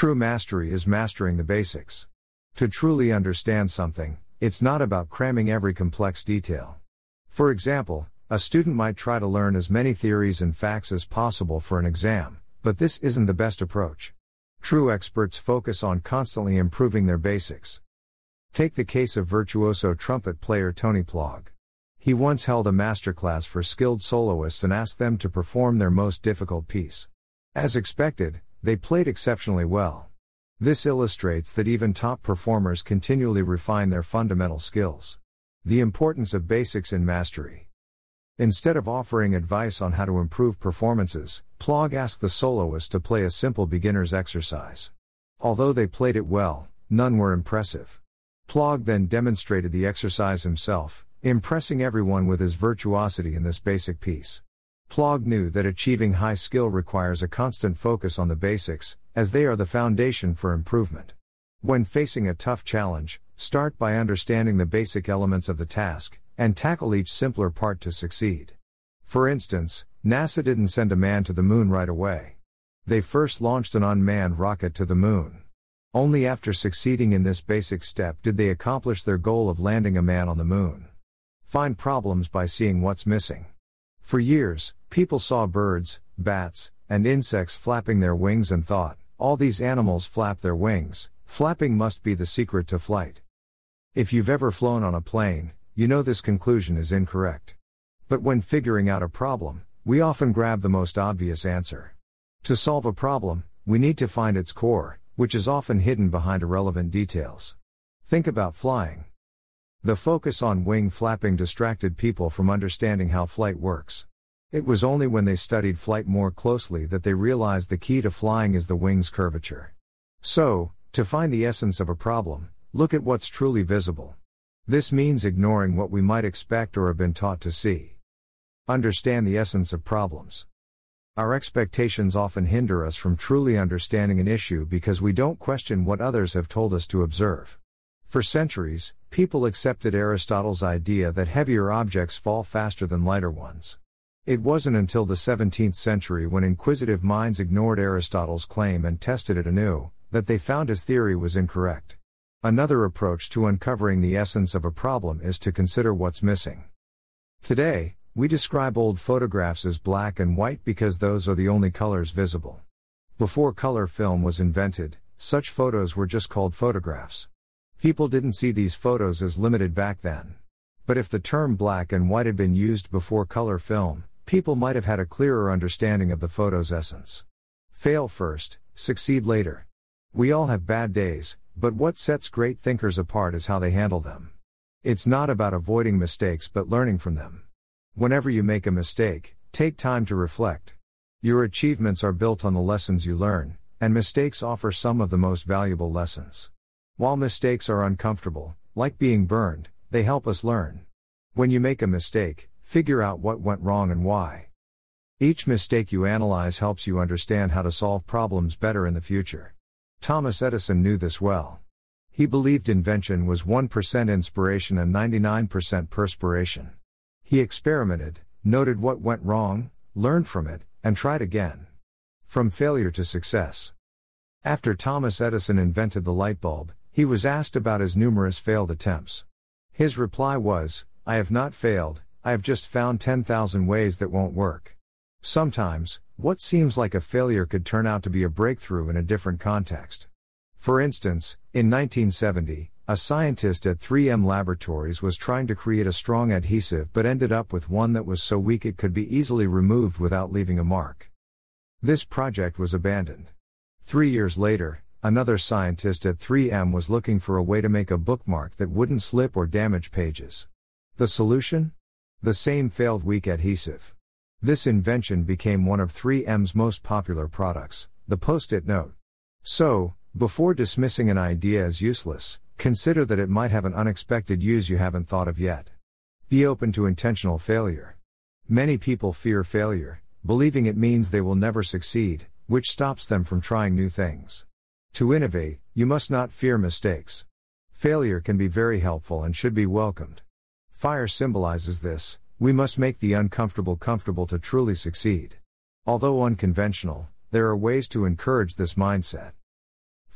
True mastery is mastering the basics. To truly understand something, it's not about cramming every complex detail. For example, a student might try to learn as many theories and facts as possible for an exam, but this isn't the best approach. True experts focus on constantly improving their basics. Take the case of virtuoso trumpet player Tony Plog. He once held a masterclass for skilled soloists and asked them to perform their most difficult piece. As expected, they played exceptionally well. This illustrates that even top performers continually refine their fundamental skills. The importance of basics in mastery. Instead of offering advice on how to improve performances, Plog asked the soloist to play a simple beginner's exercise. Although they played it well, none were impressive. Plog then demonstrated the exercise himself, impressing everyone with his virtuosity in this basic piece. Plog knew that achieving high skill requires a constant focus on the basics, as they are the foundation for improvement. When facing a tough challenge, start by understanding the basic elements of the task, and tackle each simpler part to succeed. For instance, NASA didn't send a man to the moon right away. They first launched an unmanned rocket to the moon. Only after succeeding in this basic step did they accomplish their goal of landing a man on the moon. Find problems by seeing what's missing. For years, people saw birds, bats, and insects flapping their wings and thought, all these animals flap their wings, flapping must be the secret to flight. If you've ever flown on a plane, you know this conclusion is incorrect. But when figuring out a problem, we often grab the most obvious answer. To solve a problem, we need to find its core, which is often hidden behind irrelevant details. Think about flying. The focus on wing flapping distracted people from understanding how flight works. It was only when they studied flight more closely that they realized the key to flying is the wing's curvature. So, to find the essence of a problem, look at what's truly visible. This means ignoring what we might expect or have been taught to see. Understand the essence of problems. Our expectations often hinder us from truly understanding an issue because we don't question what others have told us to observe. For centuries, people accepted Aristotle's idea that heavier objects fall faster than lighter ones. It wasn't until the 17th century, when inquisitive minds ignored Aristotle's claim and tested it anew, that they found his theory was incorrect. Another approach to uncovering the essence of a problem is to consider what's missing. Today, we describe old photographs as black and white because those are the only colors visible. Before color film was invented, such photos were just called photographs. People didn't see these photos as limited back then. But if the term black and white had been used before color film, people might have had a clearer understanding of the photo's essence. Fail first, succeed later. We all have bad days, but what sets great thinkers apart is how they handle them. It's not about avoiding mistakes but learning from them. Whenever you make a mistake, take time to reflect. Your achievements are built on the lessons you learn, and mistakes offer some of the most valuable lessons. While mistakes are uncomfortable, like being burned, they help us learn. When you make a mistake, figure out what went wrong and why. Each mistake you analyze helps you understand how to solve problems better in the future. Thomas Edison knew this well. He believed invention was 1% inspiration and 99% perspiration. He experimented, noted what went wrong, learned from it, and tried again. From failure to success. After Thomas Edison invented the light bulb, he was asked about his numerous failed attempts. His reply was, "I have not failed, I have just found 10,000 ways that won't work." Sometimes, what seems like a failure could turn out to be a breakthrough in a different context. For instance, in 1970, a scientist at 3M Laboratories was trying to create a strong adhesive but ended up with one that was so weak it could be easily removed without leaving a mark. This project was abandoned. 3 years later, another scientist at 3M was looking for a way to make a bookmark that wouldn't slip or damage pages. The solution? The same failed weak adhesive. This invention became one of 3M's most popular products, the Post-it note. So, before dismissing an idea as useless, consider that it might have an unexpected use you haven't thought of yet. Be open to intentional failure. Many people fear failure, believing it means they will never succeed, which stops them from trying new things. To innovate, you must not fear mistakes. Failure can be very helpful and should be welcomed. Fire symbolizes this: we must make the uncomfortable comfortable to truly succeed. Although unconventional, there are ways to encourage this mindset.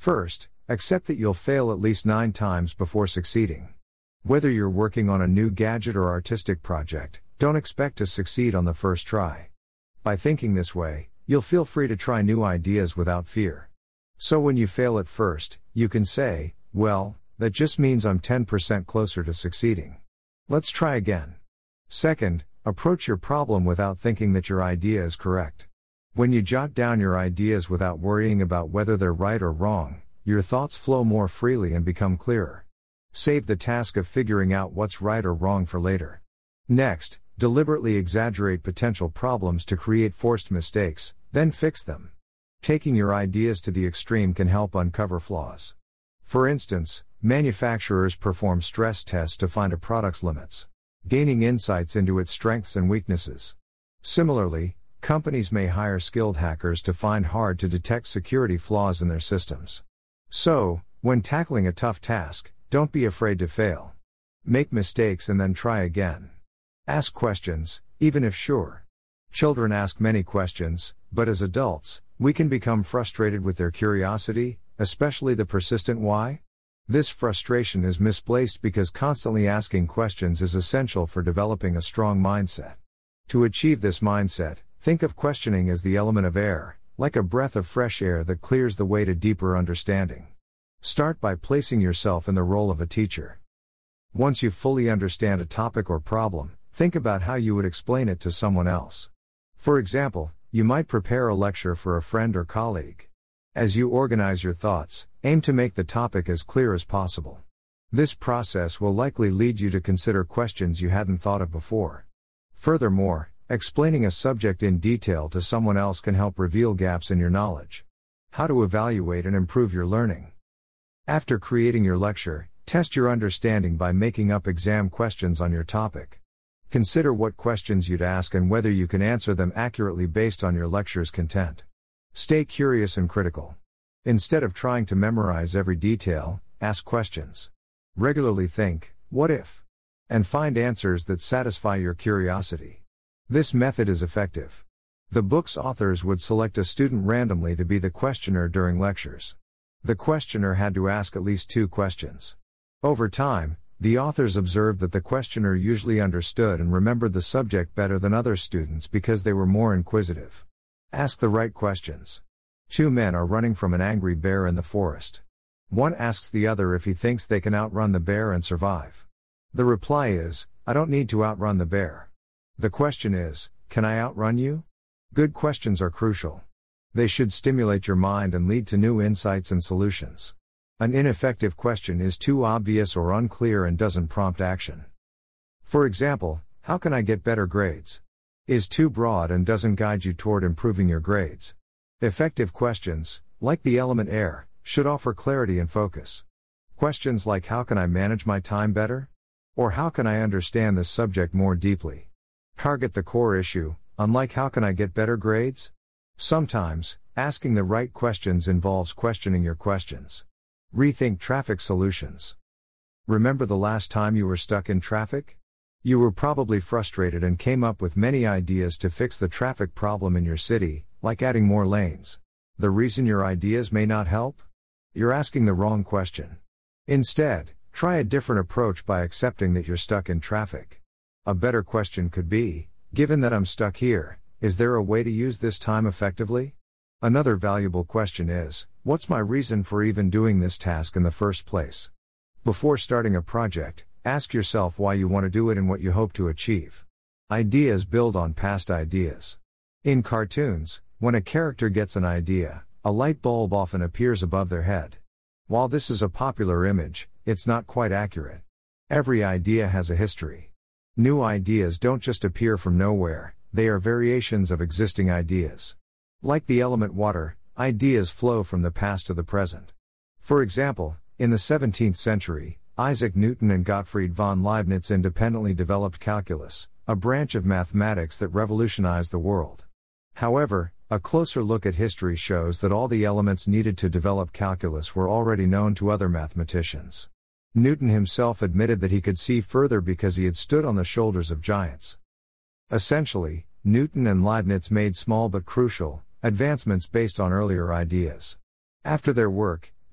First, accept that you'll fail at least 9 times before succeeding. Whether you're working on a new gadget or artistic project, don't expect to succeed on the first try. By thinking this way, you'll feel free to try new ideas without fear. So when you fail at first, you can say, well, that just means I'm 10% closer to succeeding. Let's try again. Second, approach your problem without thinking that your idea is correct. When you jot down your ideas without worrying about whether they're right or wrong, your thoughts flow more freely and become clearer. Save the task of figuring out what's right or wrong for later. Next, deliberately exaggerate potential problems to create forced mistakes, then fix them. Taking your ideas to the extreme can help uncover flaws. For instance, manufacturers perform stress tests to find a product's limits, gaining insights into its strengths and weaknesses. Similarly, companies may hire skilled hackers to find hard-to-detect security flaws in their systems. So, when tackling a tough task, don't be afraid to fail. Make mistakes and then try again. Ask questions, even if sure. Children ask many questions, but as adults, we can become frustrated with their curiosity, especially the persistent why. This frustration is misplaced because constantly asking questions is essential for developing a strong mindset. To achieve this mindset, think of questioning as the element of air, like a breath of fresh air that clears the way to deeper understanding. Start by placing yourself in the role of a teacher. Once you fully understand a topic or problem, think about how you would explain it to someone else. For example, you might prepare a lecture for a friend or colleague. As you organize your thoughts, aim to make the topic as clear as possible. This process will likely lead you to consider questions you hadn't thought of before. Furthermore, explaining a subject in detail to someone else can help reveal gaps in your knowledge. How to evaluate and improve your learning. After creating your lecture, test your understanding by making up exam questions on your topic. Consider what questions you'd ask and whether you can answer them accurately based on your lecture's content. Stay curious and critical. Instead of trying to memorize every detail, ask questions. Regularly think, what if? And find answers that satisfy your curiosity. This method is effective. The book's authors would select a student randomly to be the questioner during lectures. The questioner had to ask at least 2 questions. Over time, the authors observed that the questioner usually understood and remembered the subject better than other students because they were more inquisitive. Ask the right questions. 2 men are running from an angry bear in the forest. One asks the other if he thinks they can outrun the bear and survive. The reply is, I don't need to outrun the bear. The question is, can I outrun you? Good questions are crucial. They should stimulate your mind and lead to new insights and solutions. An ineffective question is too obvious or unclear and doesn't prompt action. For example, how can I get better grades? Is too broad and doesn't guide you toward improving your grades. Effective questions, like the element air, should offer clarity and focus. Questions like how can I manage my time better? Or how can I understand this subject more deeply? Target the core issue, unlike how can I get better grades? Sometimes, asking the right questions involves questioning your questions. Rethink traffic solutions. Remember the last time you were stuck in traffic? You were probably frustrated and came up with many ideas to fix the traffic problem in your city, like adding more lanes. The reason your ideas may not help? You're asking the wrong question. Instead, try a different approach by accepting that you're stuck in traffic. A better question could be, given that I'm stuck here, is there a way to use this time effectively? Another valuable question is, what's my reason for even doing this task in the first place? Before starting a project, ask yourself why you want to do it and what you hope to achieve. Ideas build on past ideas. In cartoons, when a character gets an idea, a light bulb often appears above their head. While this is a popular image, it's not quite accurate. Every idea has a history. New ideas don't just appear from nowhere, they are variations of existing ideas. Like the element water, ideas flow from the past to the present. For example, in the 17th century, Isaac Newton and Gottfried von Leibniz independently developed calculus, a branch of mathematics that revolutionized the world. However, a closer look at history shows that all the elements needed to develop calculus were already known to other mathematicians. Newton himself admitted that he could see further because he had stood on the shoulders of giants. Essentially, Newton and Leibniz made small but crucial advancements based on earlier ideas. After their work,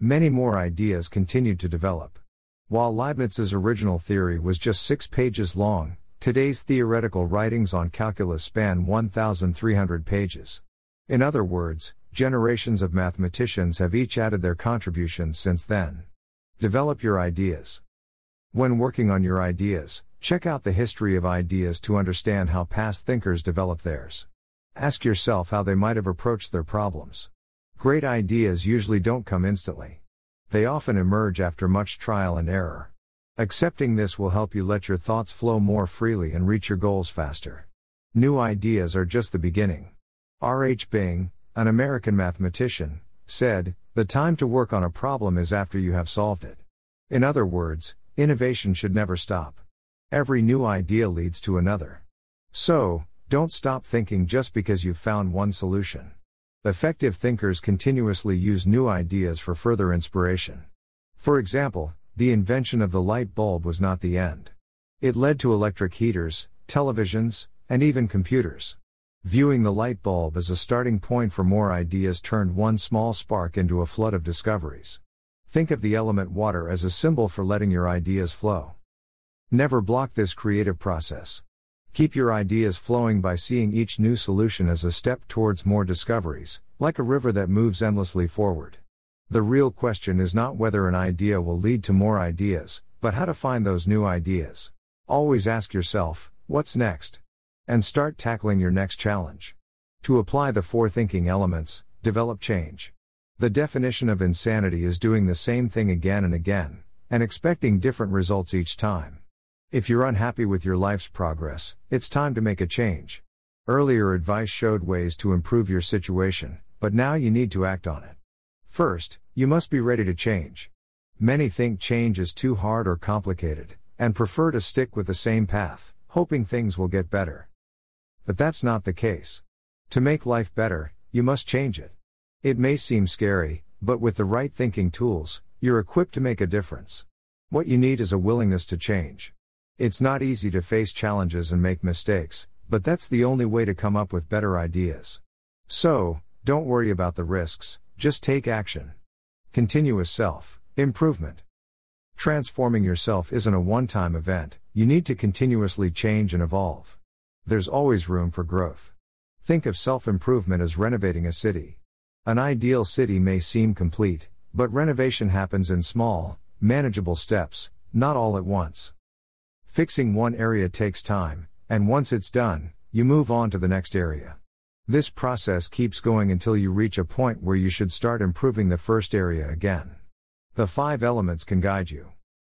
many more ideas continued to develop. While Leibniz's original theory was just 6 pages long, today's theoretical writings on calculus span 1,300 pages. In other words, generations of mathematicians have each added their contributions since then. Develop your ideas. When working on your ideas, check out the history of ideas to understand how past thinkers developed theirs. Ask yourself how they might have approached their problems. Great ideas usually don't come instantly. They often emerge after much trial and error. Accepting this will help you let your thoughts flow more freely and reach your goals faster. New ideas are just the beginning. R. H. Bing, an American mathematician, said, "The time to work on a problem is after you have solved it." In other words, innovation should never stop. Every new idea leads to another. So, don't stop thinking just because you've found one solution. Effective thinkers continuously use new ideas for further inspiration. For example, the invention of the light bulb was not the end. It led to electric heaters, televisions, and even computers. Viewing the light bulb as a starting point for more ideas turned one small spark into a flood of discoveries. Think of the element water as a symbol for letting your ideas flow. Never block this creative process. Keep your ideas flowing by seeing each new solution as a step towards more discoveries, like a river that moves endlessly forward. The real question is not whether an idea will lead to more ideas, but how to find those new ideas. Always ask yourself, what's next? And start tackling your next challenge. To apply the 4 thinking elements, develop change. The definition of insanity is doing the same thing again and again, and expecting different results each time. If you're unhappy with your life's progress, it's time to make a change. Earlier advice showed ways to improve your situation, but now you need to act on it. First, you must be ready to change. Many think change is too hard or complicated, and prefer to stick with the same path, hoping things will get better. But that's not the case. To make life better, you must change it. It may seem scary, but with the right thinking tools, you're equipped to make a difference. What you need is a willingness to change. It's not easy to face challenges and make mistakes, but that's the only way to come up with better ideas. So, don't worry about the risks, just take action. Continuous self-improvement. Transforming yourself isn't a one-time event, you need to continuously change and evolve. There's always room for growth. Think of self-improvement as renovating a city. An ideal city may seem complete, but renovation happens in small, manageable steps, not all at once. Fixing one area takes time, and once it's done, you move on to the next area. This process keeps going until you reach a point where you should start improving the first area again. The 5 elements can guide you.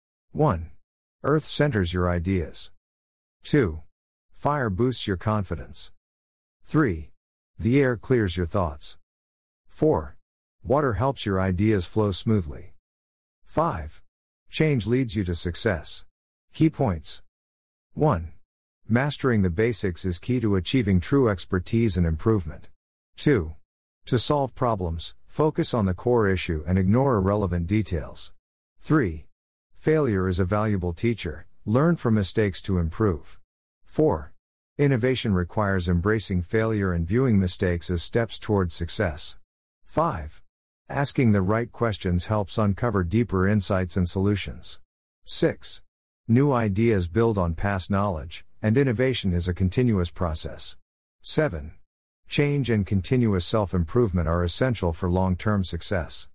1. Earth centers your ideas. 2. Fire boosts your confidence. 3. The air clears your thoughts. 4. Water helps your ideas flow smoothly. 5. Change leads you to success. Key points. 1. Mastering the basics is key to achieving true expertise and improvement. 2. To solve problems, focus on the core issue and ignore irrelevant details. 3. Failure is a valuable teacher, learn from mistakes to improve. 4. Innovation requires embracing failure and viewing mistakes as steps towards success. 5. Asking the right questions helps uncover deeper insights and solutions. 6. New ideas build on past knowledge, and innovation is a continuous process. 7. Change and continuous self-improvement are essential for long-term success.